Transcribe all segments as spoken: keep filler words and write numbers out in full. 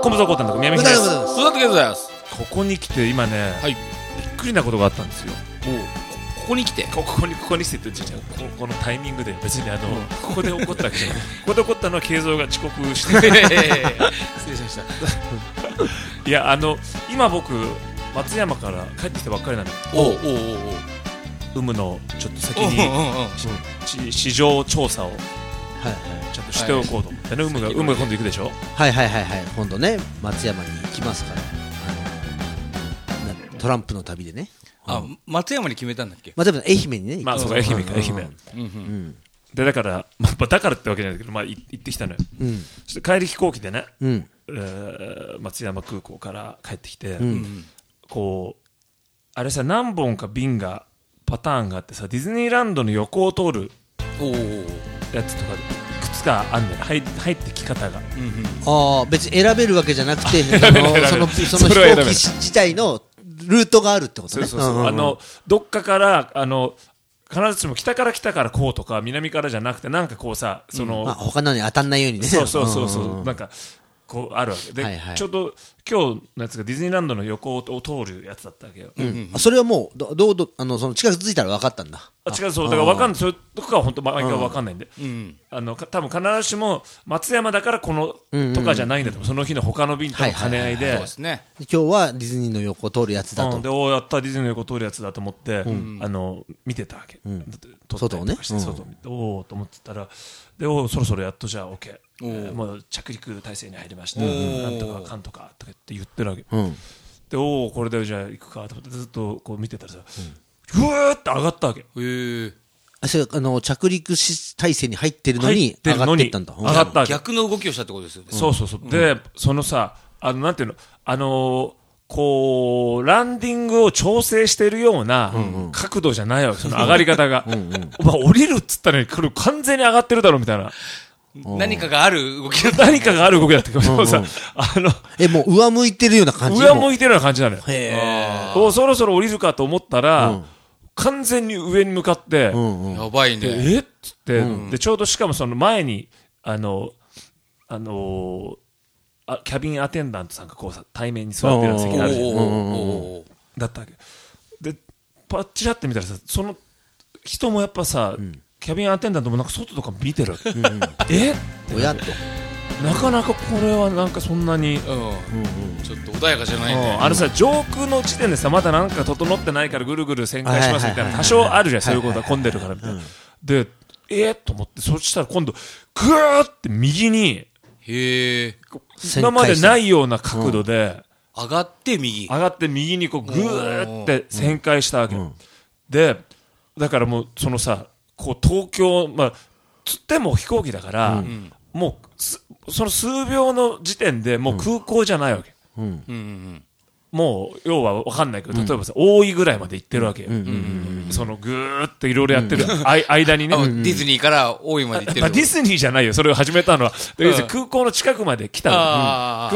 コムザコータンの宮城です。 育てでございます。 ここに来て今ね、はい、びっくりなことがあったんですよ。 ここに来てここにここに来てってここのタイミングで別にあの、うん、ここで起こったわけじゃないここで起こったのは慶三が遅刻して失礼しましたいやあの今僕松山から帰ってきたばっかりなんでおうおうおう有無のちょっと先に市場調査をちゃんとしておこうと思ってね。有無が有無が今度行くでしょ。 はいはいはいはい。今度ね松山に行きますからあのトランプの旅でね。 あ、松山に決めたんだっけ。 松山の愛媛にね。 まあそうか愛媛か愛媛でだからまあだからってわけじゃないけどまあ行ってきたのよ。そして帰り飛行機でね松山空港から帰ってきてこうあれさ何本か便がパターンがあってさディズニーランドの横を通るやつとかいくつかあんねん入ってき方が。 ああ別に選べるわけじゃなくてそのその飛行機自体のルートがあるってことね。 そうそうそう、あのどっかからあの必ずしも北から北からこうとか南からじゃなくてなんかこうさその、 うんまあ、他のに当たんないようにね。 そうそうそうそう、うんうんうん、なんかこうあるわけで、はいはい、ちょうど今日のやつがディズニーランドの横を通るやつだったわけよ、 うんうんうん、それはもうどどうどあのその近づいたら分かったんだ。 あ違うそうだから分かんないそれとかは本当毎回分かんないんで、うん、あの多分必ずしも松山だからこのとかじゃないんだと、うんうん、その日の他の便との兼ね合いで今日はディズニーの横を通るやつだと、 うん、でおやったディズニーの横を通るやつだと思って、うん、あの見てたわけ、うん、 外をね外を見て、うん、おおと思ってたらでおそろそろやっとじゃあ OK、えー、もう着陸態勢に入りましたなんとかかんとかとかって言ってるわけ、うん、でおおこれでじゃあ行くかと思ってずっとこう見てたらさ、うん、うわーって上がったわけ。へーあそれあの着陸体勢に入ってるのに上がっていったんだ。 上がったわけ。 逆の動きをしたってことですよね。 そうそうそう、うん、でそのさあのなんていうのあのーこうランディングを調整しているような角度じゃないわけ、その上がり方がうん、うん、お前降りるっつったらこれ完全に上がってるだろみたいな何かがある動きだ何かがある動きだったけどさ、あのえもう上向いてるような感じ。 上向いてるような感じなのよ。へーおそろそろ降りるかと思ったら、うん、完全に上に向かって、 うんうん、やばいねえっつって、うん、でちょうどしかもその前にあのあのーあキャビンアテンダントさんがこうさ対面に座ってる席があるじゃんだったわけでパッチラって見たらさその人もやっぱさ、うん、キャビンアテンダントもなんか外とか見てるわけ、うんうん、えっ親となかなかこれはなんかそんなに、うんうんうん、ちょっと穏やかじゃないね、 うん、あのさ上空の時点でさまだなんか整ってないからぐるぐる旋回しますみたいな多少あるじゃん、そういうことは混んでるからみたいな、でえー、と思ってそしたら今度グーって右にへえ今までないような角度で、 うん、上がって右上がって右にこうグーって旋回したわけ、うん、でだからもうそのさこう東京まあつっても飛行機だから、うん、もうその数秒の時点でもう空港じゃないわけ、うんうんうん、もう要は分かんないけど例えばさ、うん、大井ぐらいまで行ってるわけよ、うんうんうんうん、そのぐーっていろいろやってる、うん、間にね、 うん、ディズニーから大井まで行ってる、 まあ、ディズニーじゃないよそれを始めたのは、うん、空港の近くまで来たの、うん、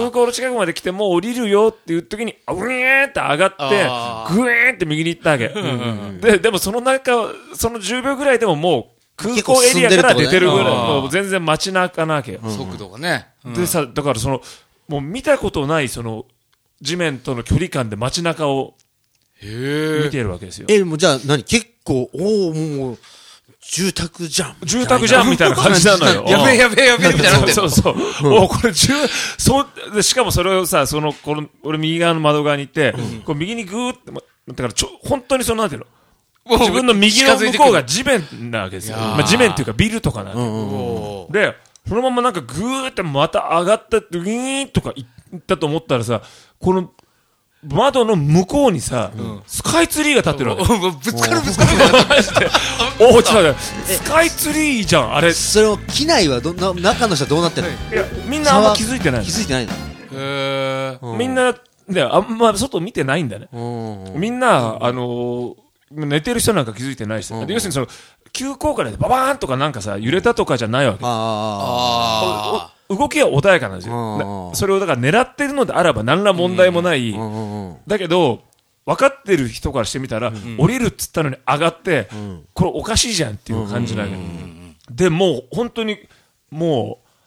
空港の近くまで来てもう降りるよっていう時にうえーって上がってぐえーって右に行ったわけ、うんうんうん、で, でもその中そのじゅうびょうぐらいでももう空港エリアから出てるぐらい、ね、もう全然街中なわけよ、 うん、速度がね、 うん、でさだからそのもう見たことないその地面との距離感で街中を見ているわけですよ。 えもうじゃあ何結構おおもう住宅じゃん住宅じゃんみたいな感じなのよやべえやべえやべえみたいなってそうそうそう、うん、おこれ住そうでしかもそれをさそのこの俺右側の窓側に行って、うん、こう右にグーってだからちょ本当にそのなんていうの自分の右の向こうが地面なわけですよ、まあ、地面っていうかビルとかなんで、うんうん、でそのままなんかグーってまた上がったウィーンとか行ったと思ったらさこの窓の向こうにさ、うん、スカイツリーが立ってるわけ。 ぶつかるぶつかるみたいな感じで。 おお、ちょっと待って、スカイツリーじゃん、あれ。 それを機内はどな中の人はどうなってるの？ いや、みんなあんま気づいてない。 気づいてないの。 へー。みんなであんま外見てないんだね。みんなあのー、寝てる人なんか気づいてないし、要するにその急降下でババーンとかなんかさ揺れたとかじゃないわけ。ああ。動きは穏やかなんですよ。それをだから狙ってるのであれば何ら問題もない。だけど分かってる人からしてみたら、うん、降りるっつったのに上がって、うん、これおかしいじゃんっていう感じなわけ。でもう本当にもう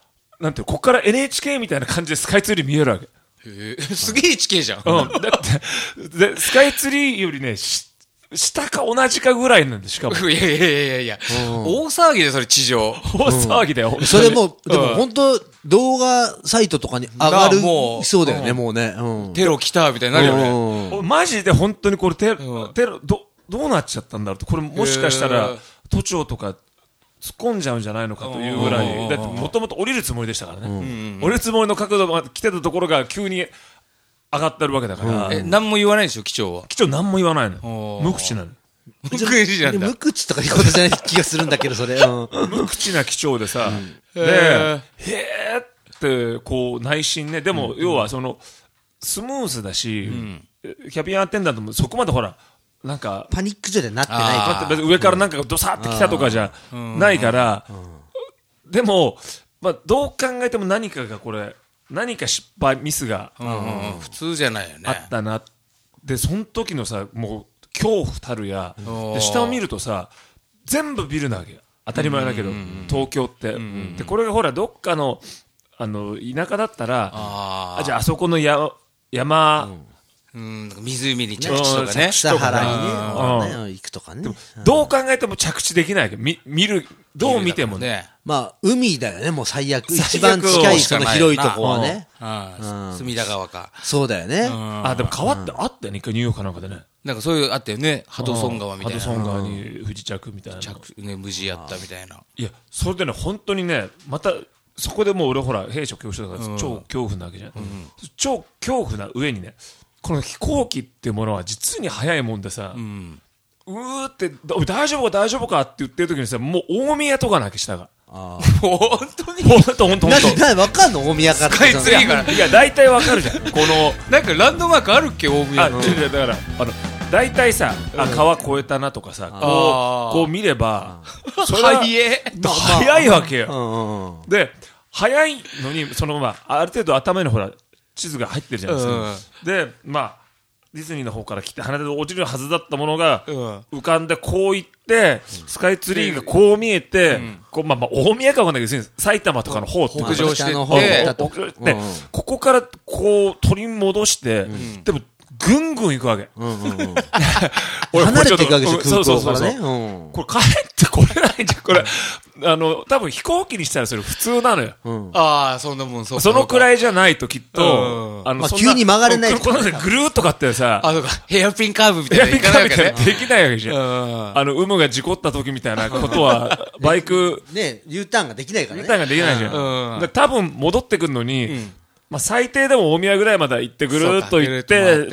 なんていうの、こっから エヌエイチケー みたいな感じでスカイツリー見えるわけ。 へえ、すげえ地形じゃん。 うん。だって、で、スカイツリーよりね、し下か同じかぐらいなんで、しかも。 いやいやいやいや、大騒ぎでそれ地上。 大騒ぎだよ。 それも、でも本当動画サイトとかに上がるそうだよね、もうね。 テロ来たみたいになるよね。 マジで本当にこれテロ、テロ、ど、どうなっちゃったんだろうって、これもしかしたら、都庁とか突っ込んじゃうんじゃないのかというぐらい、だってもともと降りるつもりでしたからね。降りるつもりの角度が来てたところが急に上がってるわけだから。 え、何も言わないでしょ、機長は。 機長何も言わないの。無口なの。 無口なんだ。 無口とかいうことじゃない気がするんだけど、それ。 無口な機長でさ、で、へーって、こう、内心ね、でも、要はその、スムーズだし、キャビンアテンダントもそこまでほら、なんか、 パニック状態になってないから。上からなんかドサーって来たとかじゃないから、でも、まあ、どう考えても何かがこれ、何か失敗、ミスが、 普通じゃないよね。 あったな。で、その時のさ、もう、恐怖たるや、で、下を見るとさ、全部ビルなわけよ。当たり前だけど、東京って。で、これがほら、どっかの、あの、田舎だったら、あ、じゃああそこのや山、 うん、湖に着地とかね。 北原にね、行くとかね。 どう考えても着地できないけど、見、見る、どう見てもね。 まあ、海だよね、もう最悪。一番近いその広いとこはね。 隅田川か。 そうだよね。 あ、でも川ってあったよね、一回ニューヨークかなんかでね。 なんかそういうあったよね。ハドソン川みたいな。 ハドソン川に不時着みたいな。 着、ね、無事やったみたいな。 いや、それでね、本当にね、また、そこでもう俺ほら、兵所恐怖症だから超恐怖なわけじゃん。超恐怖な上にね、この飛行機っていうものは実に速いもんでさ、うーって、大丈夫か大丈夫かって言ってる時にさ、もう大宮とかなきゃ下が。 ああ。本当に本当本当本当。 な、な、わかんの大宮から。 スカイツリーから。 いや、大体わかるじゃん。この。 なんかランドマークあるっけ、大宮。 あ、違う違う、だから、あの、大体さ、あ、川越えたなとかさ、こう、こう見れば、 それは、 早いわけよ。で、早いのに、そのまあ、ある程度頭にほら、地図が入ってるじゃないですか。で、まあ、ディズニーの方から来て鼻で落ちるはずだったものが、浮かんでこう行って、スカイツリーがこう見えて、こう、まあまあ、大宮かわかんないけど、埼玉とかの方って北上してって、ここからこう取り戻して、でも、ぐんぐん行くわけ。 離れていくわけですよ、空港からね。 これ帰ってこれないじゃん、これ。あの、多分飛行機にしたらそれ普通なのよ。 ああ、そんなもん、 そのくらいじゃないときっと、 あの、急に曲がれない。 このぐるーっとかってさ、 あ、そうか、ヘアピンカーブみたいな。 ヘアピンカーブみたいなできないわけじゃん。あの、有無が事故った時みたいなことは、バイク、 ね、U ターンができないからね。 U ターンができないじゃん。多分戻ってくるのに、まあ、最低でも大宮ぐらいまで行ってぐるーっと行って、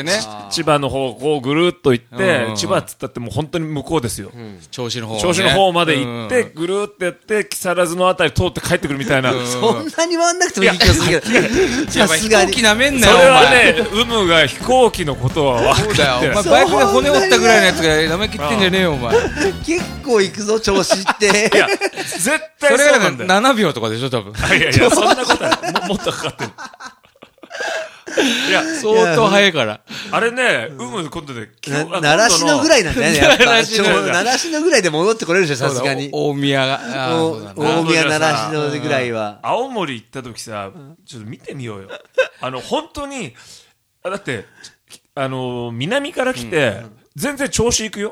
千葉の方こうぐるーっと行って、千葉っつったってもう本当に向こうですよ。 銚子の方銚子の方まで行って、ぐるーってやって、木更津のあたり通って帰ってくるみたいな。 そんなに回んなくてもいい気がするけど。 さすがに。飛行機なめんなよ。 それはね、有無が飛行機のことは分かってる。 お前バイクで骨折ったぐらいのやつがなめきってんじゃねえよ、お前。 結構行くぞ、銚子って。 いや、絶対そうなんだよ。 ななびょうとかでしょ、多分。 いやいや、そんなことない。もっとかかってる。 いや、相当早いから。 あれね、うむ今度で、 ならしのぐらいなんだよね、やっぱ。ならしのぐらいで戻ってこれるでしょ、さすがに。 大宮が。 大宮ならしのぐらいは。 青森行った時さ、ちょっと見てみようよ。あの、本当に、だって、あの、南から来て、全然調子行くよ。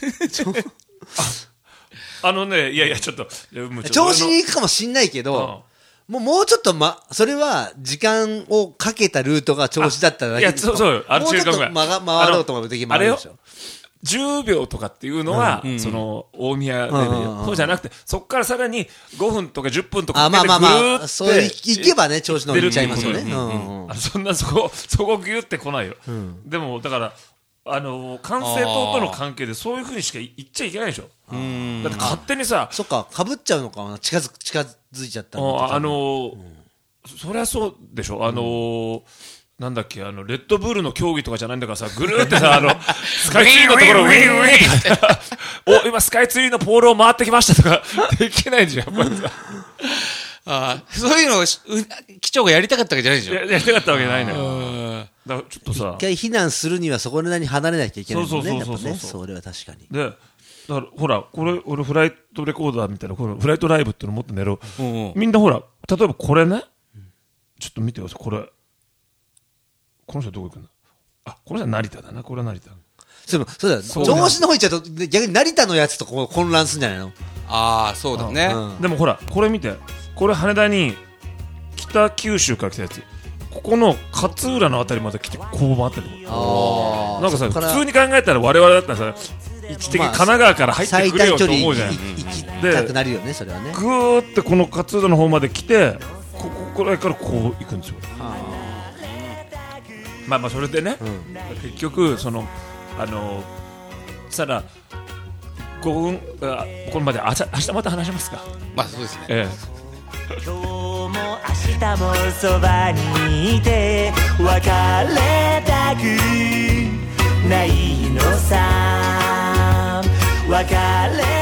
あのね、いやいや、ちょっと、 調子に行くかもしんないけど、もう、もうちょっとま、それは、時間をかけたルートが調子だっただけいや、そう、そうよ。あもうちょっと回ろうと思うときもあるでしょ。 じゅうびょうとかっていうのは、その、大宮レベル。そうじゃなくて、そこからさらにごふんとかじゅっぷんとかかけてぐるーって。 そう行けばね、調子の行っちゃいますよね。 そんな、そこ、そこギュって来ないよ。でも、だから、あの、管制塔との関係でそういうふうにしか言っちゃいけないでしょ。だって勝手にさ、 そっか、被っちゃうのかな、近づく、近づいちゃったの。あの、そりゃそうでしょ。あの、なんだっけ、あの、レッドブルの競技とかじゃないんだからさ、ぐるーってさ、あの、スカイツリーのところをウィンウィンお、今スカイツリーのポールを回ってきましたとか、できないじゃん、やっぱりさ。 ああ、そういうのを、機長がやりたかったわけじゃないでしょ。 やりたかったわけじゃないのよ。だからちょっとさ。 一回避難するにはそこらに離れなきゃいけないもんね。 そうそうそうそう。 それは確かに。 で、だからほら、これ、俺フライトレコーダーみたいな、このフライトライブっていうの持ってんだけど、みんなほら、 例えばこれね、ちょっと見てください。これ。この人どこ行くんだ。あ、この人は成田だな。これは成田。 そうそうだ、 そう調子の方行っちゃうと、逆に成田のやつとこう混乱するんじゃないの？ ああ、そうだね。 うんでもほら、これ見て。これ羽田に北九州から来たやつ。ここの勝浦のあたりまで来てこう回ってる。 あーなんかさ、 そっから普通に考えたら我々だったらさ、位置的に神奈川から入ってくれよと思うじゃん。 最短距離行きたくなるよね、それはね。 ぐーってこの勝浦の方まで来て、こここれからこう行くんですよ。まあまあそれでね、結局そのあのしたらごふんあこれまで明日明日また話しますか。 まあそうですね。 ええ。 今日も明日もそばにいて別れたくないのさ別れ